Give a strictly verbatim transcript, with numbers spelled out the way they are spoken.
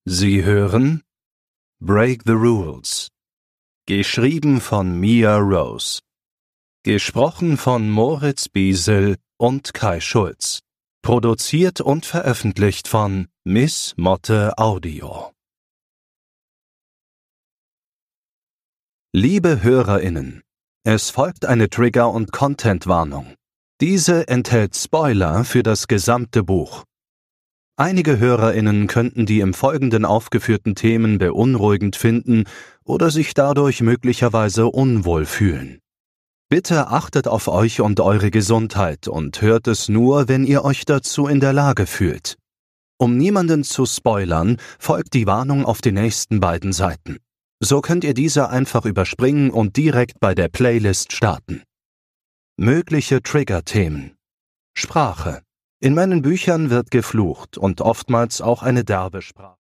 Sie hören Break the Rules. Geschrieben von Mia Rose. Gesprochen von Moritz Biesel und Kai Schulz. Produziert und veröffentlicht von Miss Motte Audio. Liebe HörerInnen, es folgt eine Trigger- und Content-Warnung. Diese enthält Spoiler für das gesamte Buch. Einige HörerInnen könnten die im Folgenden aufgeführten Themen beunruhigend finden oder sich dadurch möglicherweise unwohl fühlen. Bitte achtet auf euch und eure Gesundheit und hört es nur, wenn ihr euch dazu in der Lage fühlt. Um niemanden zu spoilern, folgt die Warnung auf den nächsten beiden Seiten. So könnt ihr diese einfach überspringen und direkt bei der Playlist starten. Mögliche Trigger-Themen: Sprache. In meinen Büchern wird geflucht und oftmals auch eine derbe Sprache.